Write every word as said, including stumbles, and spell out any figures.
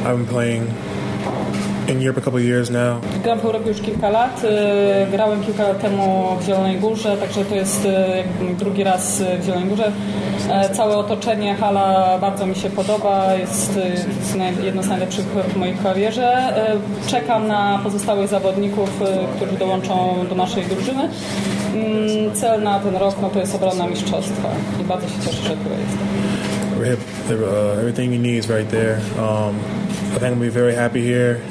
I've been playing in Europe a couple of years now. Gram w Europie już kilka lat. Grałem kilka lat temu w Zielonej Górze, także to jest jakby drugi raz w Zielonej Górze. Całe otoczenie, hala bardzo mi się podoba. Jest, jest jedno z najlepszych w mojej karierze. Czekam na pozostałych zawodników, którzy dołączą do naszej drużyny. Cel na ten rok no to jest obrona mistrzostwa i bardzo się cieszę, że tutaj jestem. Uh, everything you need is right there. Um, I think I'm gonna be very happy here.